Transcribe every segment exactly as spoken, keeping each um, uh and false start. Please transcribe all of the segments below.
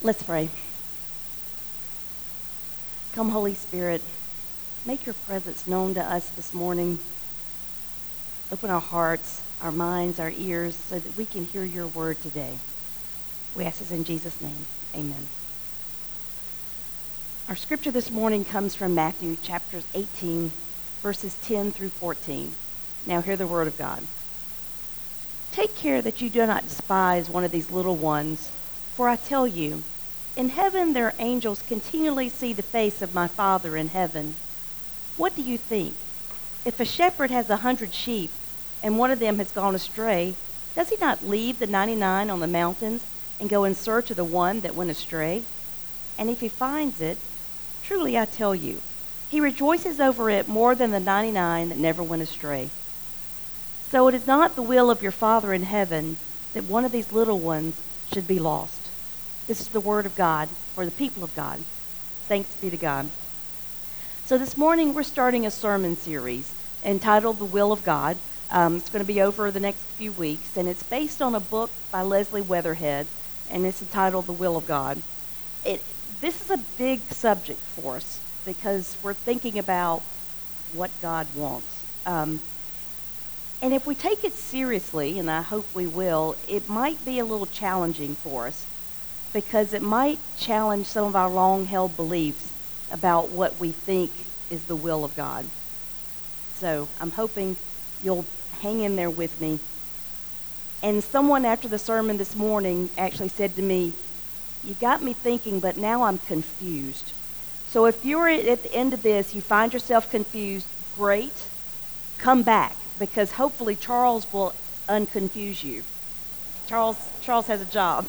Let's pray. Come, Holy Spirit, make your presence known to us this morning. Open our hearts, our minds, our ears, so that we can hear your word today. We ask this in Jesus' name. Amen. Our scripture this morning comes from Matthew chapters eighteen, verses ten through fourteen. Now hear the word of God. Take care that you do not despise one of these little ones, for I tell you, in heaven their angels continually see the face of my Father in heaven. What do you think? If a shepherd has a hundred sheep, and one of them has gone astray, does he not leave the ninety-nine on the mountains and go in search of the one that went astray? And if he finds it, truly I tell you, he rejoices over it more than the ninety-nine that never went astray. So it is not the will of your Father in heaven that one of these little ones should be lost. This is the word of God for the people of God. Thanks be to God. So this morning we're starting a sermon series entitled The Will of God. Um, it's going to be over the next few weeks, and it's based on a book by Leslie Weatherhead, and it's entitled The Will of God. It, this is a big subject for us because we're thinking about what God wants. Um, and if we take it seriously, and I hope we will, it might be a little challenging for us because it might challenge some of our long-held beliefs about what we think is the will of God. So I'm hoping you'll hang in there with me. And someone after the sermon this morning actually said to me, you got me thinking, but now I'm confused. So if you're at the end of this, you find yourself confused, great, come back, because hopefully Charles will unconfuse you. Charles, Charles has a job.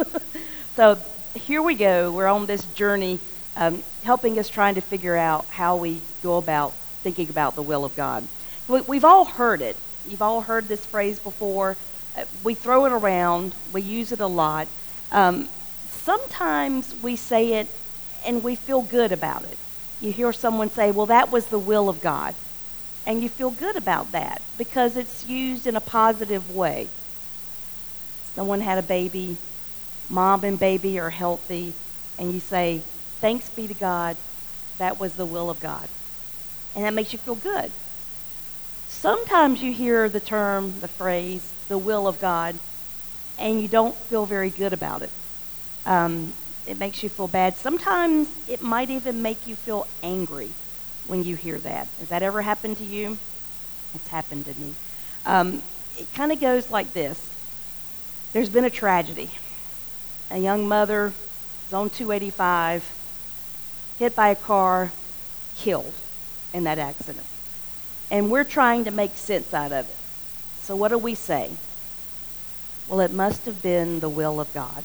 So here we go. We're on this journey, um, helping us trying to figure out how we go about thinking about the will of God. We, we've all heard it. You've all heard this phrase before. Uh, we throw it around. We use it a lot. Um, sometimes we say it and we feel good about it. You hear someone say, well, that was the will of God. And you feel good about that because it's used in a positive way. Someone had a baby, mom and baby are healthy, and you say, thanks be to God, that was the will of God. And that makes you feel good. Sometimes you hear the term, the phrase, the will of God, and you don't feel very good about it. Um, it makes you feel bad. Sometimes it might even make you feel angry when you hear that. Has that ever happened to you? It's happened to me. Um, it kind of goes like this. There's been a tragedy. A young mother is on two eighty-five, hit by a car, killed in that accident. And we're trying to make sense out of it. So what do we say? Well, it must have been the will of God.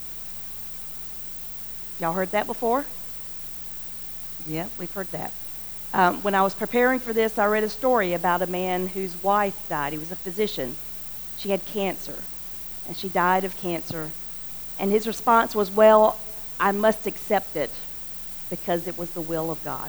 Y'all heard that before? Yeah, we've heard that. Um, when I was preparing for this, I read a story about a man whose wife died. He was a physician. She had cancer, and she died of cancer. And his response was, well, I must accept it because it was the will of God.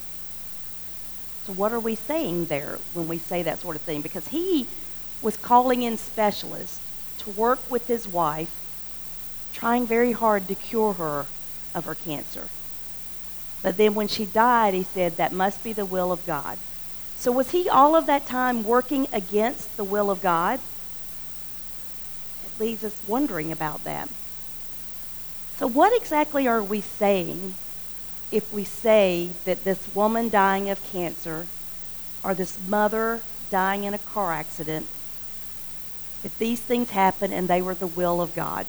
So what are we saying there when we say that sort of thing? Because he was calling in specialists to work with his wife, trying very hard to cure her of her cancer. But then when she died, he said, that must be the will of God. So was he all of that time working against the will of God? It leaves us wondering about that. So what exactly are we saying if we say that this woman dying of cancer or this mother dying in a car accident, that these things happened and they were the will of God?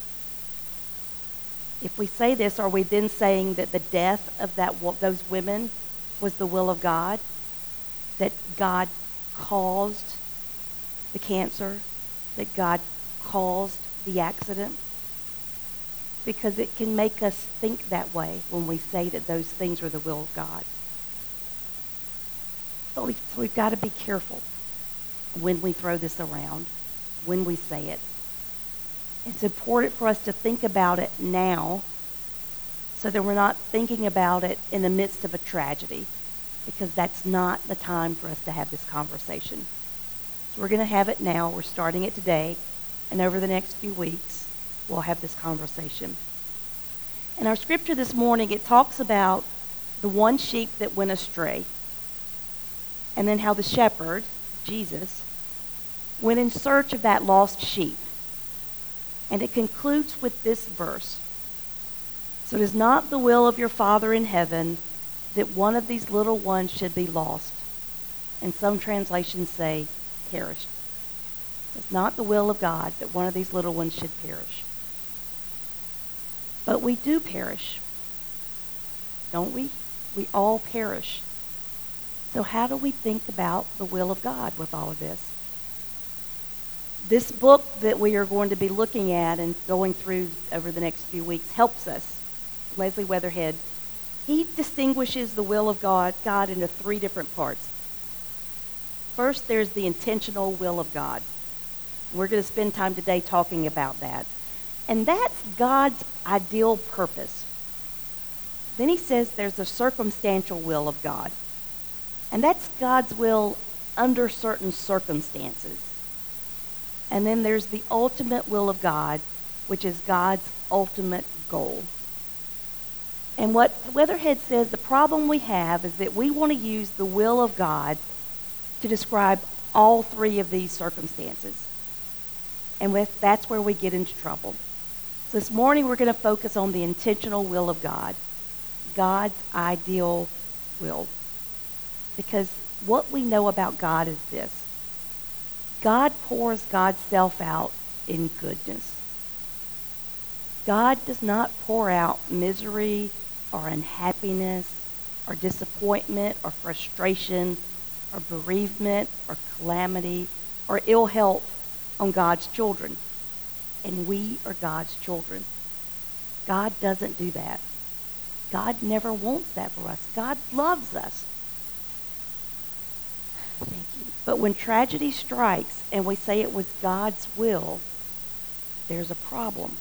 If we say this, are we then saying that the death of that those women was the will of God? That God caused the cancer? That God caused the accident? Because it can make us think that way when we say that those things are the will of God. So we've, so we've got to be careful when we throw this around, when we say it. It's important for us to think about it now so that we're not thinking about it in the midst of a tragedy, because that's not the time for us to have this conversation. So we're going to have it now. We're starting it today, and over the next few weeks, we'll have this conversation. In our scripture this morning, it talks about the one sheep that went astray, and then how the shepherd, Jesus, went in search of that lost sheep. And it concludes with this verse. So it is not the will of your Father in heaven that one of these little ones should be lost. And some translations say perished. It's not the will of God that one of these little ones should perish. But we do perish, don't we? We all perish. So how do we think about the will of God with all of this? This book that we are going to be looking at and going through over the next few weeks helps us. Leslie Weatherhead, he distinguishes the will of God, God into three different parts. First, there's the intentional will of God. We're going to spend time today talking about that. And that's God's ideal purpose. Then he says there's the circumstantial will of God. And that's God's will under certain circumstances. And then there's the ultimate will of God, which is God's ultimate goal. And what Weatherhead says, the problem we have is that we want to use the will of God to describe all three of these circumstances. And with, that's where we get into trouble. So this morning we're going to focus on the intentional will of God, God's ideal will. Because what we know about God is this. God pours God's self out in goodness. God does not pour out misery or unhappiness or disappointment or frustration or bereavement or calamity or ill health on God's children. And we are God's children. God doesn't do that. God never wants that for us. God loves us. Thank you. But when tragedy strikes and we say it was God's will, there's a problem.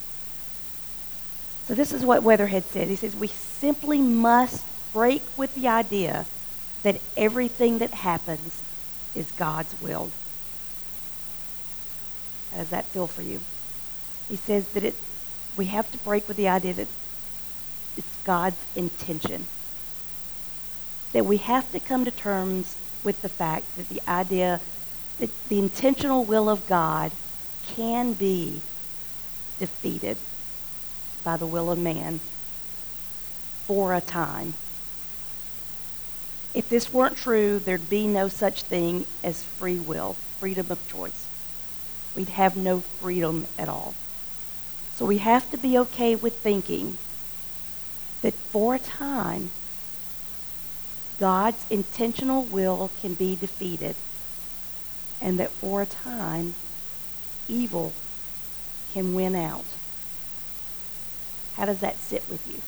So this is what Weatherhead said. He says, we simply must break with the idea that everything that happens is God's will. How does that feel for you? He says that it, we have to break with the idea that it's God's intention. That we have to come to terms with the fact that the idea that the intentional will of God can be defeated by the will of man for a time. If this weren't true, there'd be no such thing as free will, freedom of choice. We'd have no freedom at all. So we have to be okay with thinking that for a time, God's intentional will can be defeated, and that for a time, evil can win out. How does that sit with you?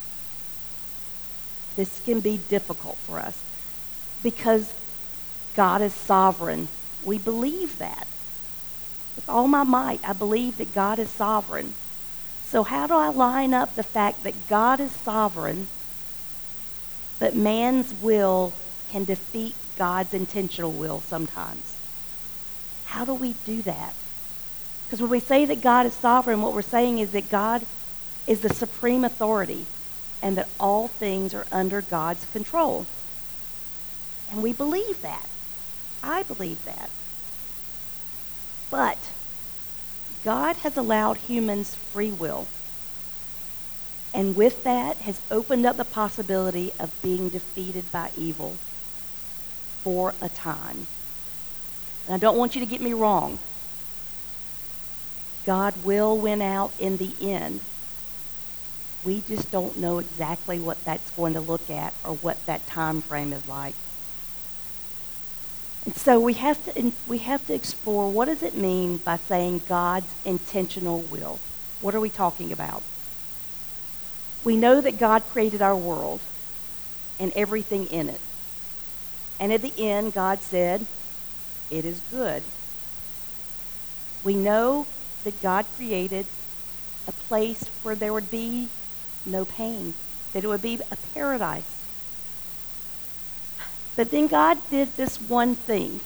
This can be difficult for us because God is sovereign. We believe that. With all my might, I believe that God is sovereign. So how do I line up the fact that God is sovereign, but man's will can defeat God's intentional will sometimes? How do we do that? Because when we say that God is sovereign, what we're saying is that God is the supreme authority and that all things are under God's control. And we believe that. I believe that. But God has allowed humans free will. And with that has opened up the possibility of being defeated by evil for a time. And I don't want you to get me wrong. God will win out in the end. We just don't know exactly what that's going to look at or what that time frame is like. And so we have to we have to explore, what does it mean by saying God's intentional will? What are we talking about? We know that God created our world and everything in it. And at the end, God said, it is good. We know that God created a place where there would be no pain, that it would be a paradise. But then God did this one thing.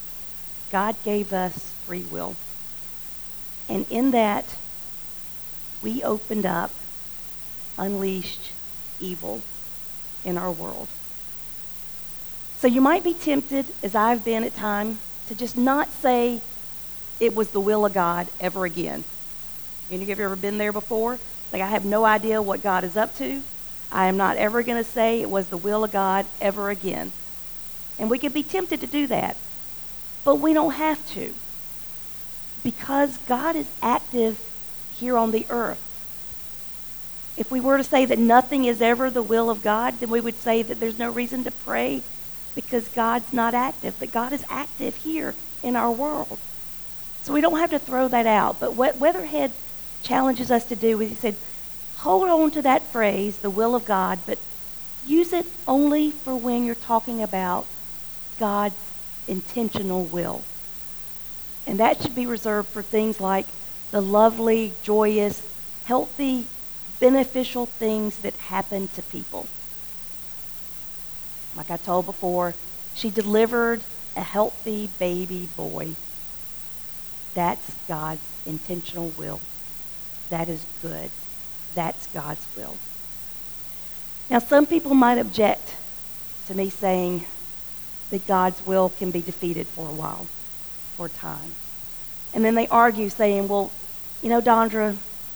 God gave us free will. And in that, we opened up, unleashed evil in our world. So you might be tempted, as I've been at times, to just not say it was the will of God ever again. Any of you have ever been there before? Like, I have no idea what God is up to. I am not ever going to say it was the will of God ever again. And we could be tempted to do that. But we don't have to. Because God is active here on the earth. If we were to say that nothing is ever the will of God, then we would say that there's no reason to pray because God's not active. But God is active here in our world. So we don't have to throw that out. But what Weatherhead challenges us to do is he said, hold on to that phrase, the will of God, but use it only for when you're talking about God's intentional will. And that should be reserved for things like the lovely, joyous, healthy, beneficial things that happen to people. Like I told before, she delivered a healthy baby boy. That's God's intentional will. That is good. That's God's will. Now, some people might object to me saying that God's will can be defeated for a while, for a time. And then they argue saying, well, you know, Dondra,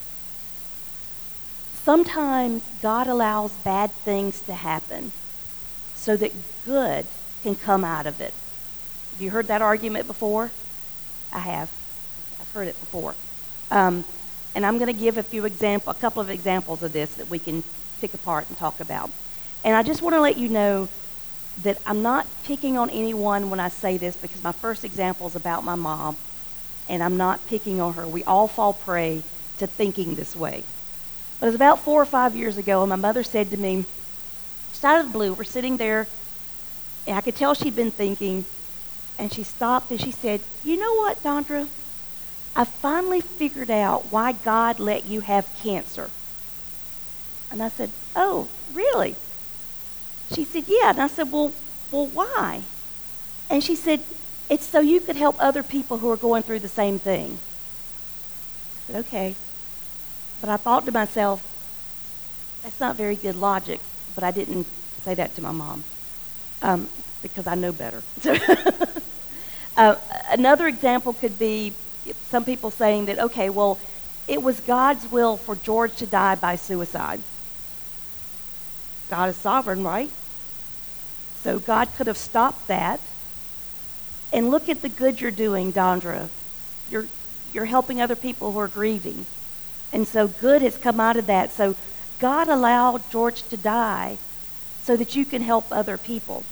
sometimes God allows bad things to happen so that good can come out of it. Have you heard that argument before? I have. I've heard it before. Um, and I'm going to give a few example, a couple of examples of this that we can pick apart and talk about. And I just want to let you know that I'm not picking on anyone when I say this, because my first example is about my mom, and I'm not picking on her. We all fall prey to thinking this way. But it was about four or five years ago, and my mother said to me, just out of the blue, we're sitting there, and I could tell she'd been thinking, and she stopped and she said, you know what, Dondra? I finally figured out why God let you have cancer. And I said, oh, really? She said, yeah. And I said, well, well, why? And she said, it's so you could help other people who are going through the same thing. I said, okay. But I thought to myself, that's not very good logic. But I didn't say that to my mom um, because I know better. uh, another example could be some people saying that, okay, well, it was God's will for George to die by suicide. God is sovereign, right? So God could have stopped that. And look at the good you're doing, Dondra. You're, you're helping other people who are grieving. And so good has come out of that. So God allowed George to die so that you can help other people.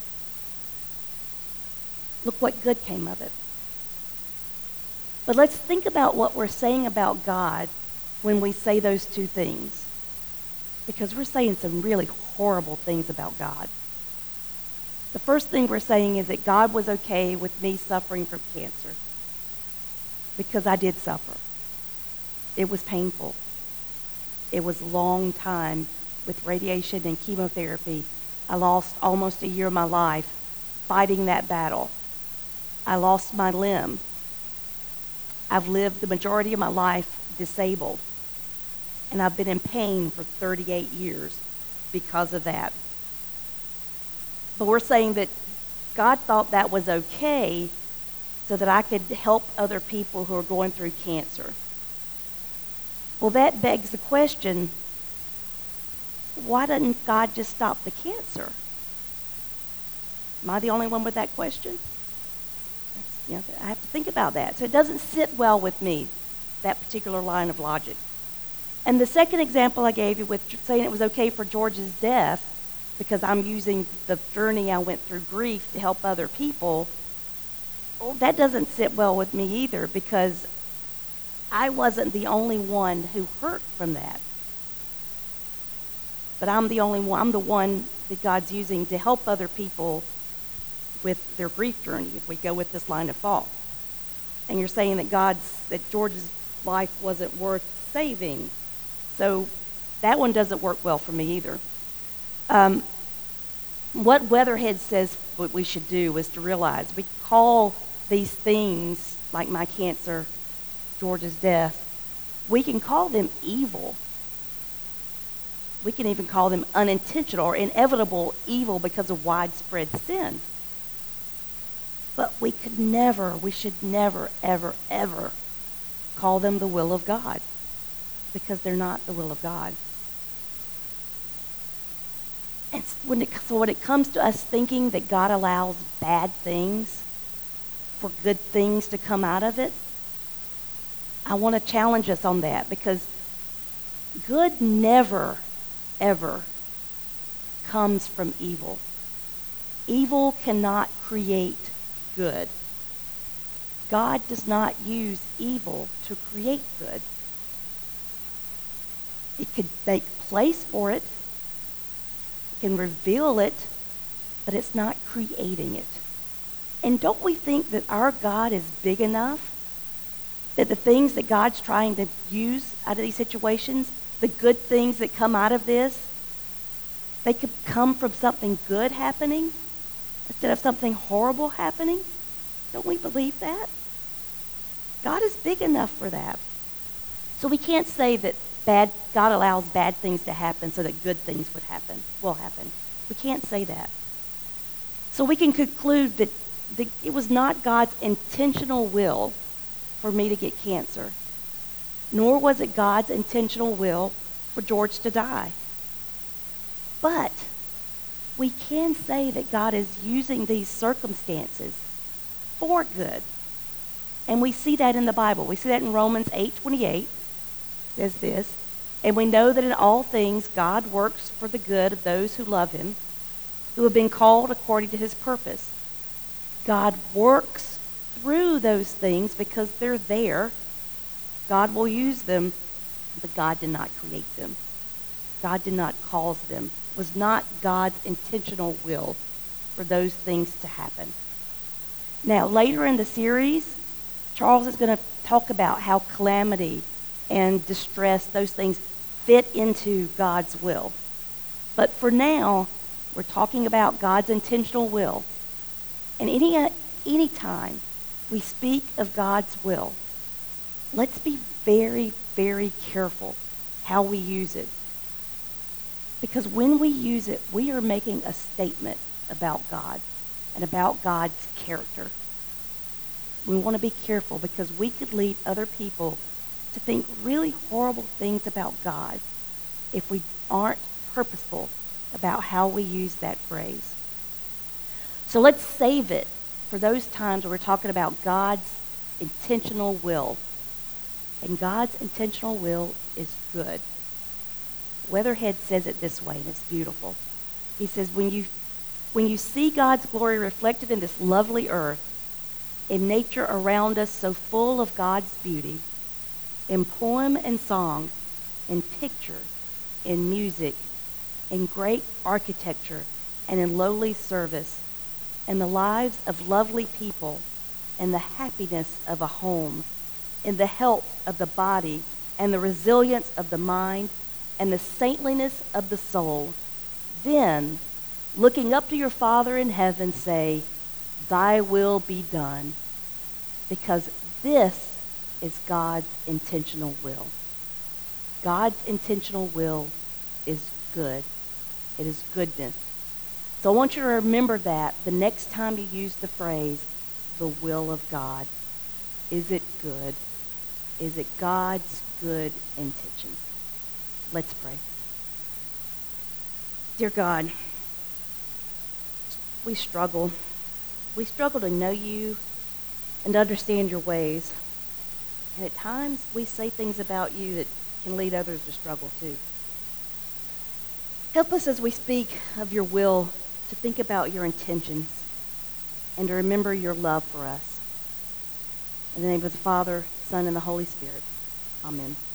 Look what good came of it. But let's think about what we're saying about God when we say those two things. Because we're saying some really horrible things about God. The first thing we're saying is that God was okay with me suffering from cancer. Because I did suffer. It was painful. It was a long time with radiation and chemotherapy. I lost almost a year of my life fighting that battle. I lost my limb. I've lived the majority of my life disabled. And I've been in pain for thirty-eight years because of that. But we're saying that God thought that was okay so that I could help other people who are going through cancer. Well, that begs the question, why doesn't God just stop the cancer? Am I the only one with that question? That's, you know, I have to think about that. So it doesn't sit well with me, that particular line of logic. And the second example I gave you with saying it was okay for George's death, because I'm using the journey I went through grief to help other people, well, that doesn't sit well with me either, because I wasn't the only one who hurt from that. But I'm the only one, I'm the one that God's using to help other people with their grief journey, if we go with this line of thought. And you're saying that God's, that George's life wasn't worth saving. So that one doesn't work well for me either. Um, what Weatherhead says what we should do is to realize we call these things, like my cancer, George's death, We can call them evil. We can even call them unintentional or inevitable evil because of widespread sin. But we could never, we should never, ever, ever call them the will of God, because they're not the will of God. And when it, so when it comes to us thinking that God allows bad things for good things to come out of it, I want to challenge us on that, because good never, ever comes from evil. Evil cannot create good. God does not use evil to create good. It could make place for it, it can reveal it, but it's not creating it. And don't we think that our God is big enough that the things that God's trying to use out of these situations, the good things that come out of this, they could come from something good happening instead of something horrible happening? Don't we believe that? God is big enough for that. So we can't say that bad God allows bad things to happen so that good things would happen, will happen. We can't say that. So we can conclude that the, it was not God's intentional will for me to get cancer, nor was it God's intentional will for George to die. But we can say that God is using these circumstances for good. And we see that in the Bible. We see that in Romans eight twenty-eight. It says this, "And we know that in all things God works for the good of those who love him, who have been called according to his purpose." God works through those things because they're there. God will use them, but God did not create them. God did not cause them. It was not God's intentional will for those things to happen. Now, later in the series, Charles is going to talk about how calamity and distress, those things fit into God's will. But for now, we're talking about God's intentional will. And any any time we speak of God's will, let's be very, very careful how we use it. Because when we use it, we are making a statement about God and about God's character. We want to be careful because we could lead other people to think really horrible things about God if we aren't purposeful about how we use that phrase. So let's save it for those times where we're talking about God's intentional will. And God's intentional will is good. Weatherhead says it this way, and it's beautiful. He says, when you, when you see God's glory reflected in this lovely earth, in nature around us so full of God's beauty, in poem and song, in picture, in music, in great architecture, and in lowly service, in the lives of lovely people, in the happiness of a home, in the health of the body, and the resilience of the mind, and the saintliness of the soul, then, looking up to your Father in heaven, say, "Thy will be done," because this is God's intentional will. God's intentional will is good. It is goodness. So I want you to remember that the next time you use the phrase, the will of God. Is it good? Is it God's good intention? Let's pray. Dear God, we struggle. We struggle to know you and understand your ways. And at times we say things about you that can lead others to struggle too. Help us as we speak of your will to think about your intentions and to remember your love for us. In the name of the Father, Son, and the Holy Spirit. Amen.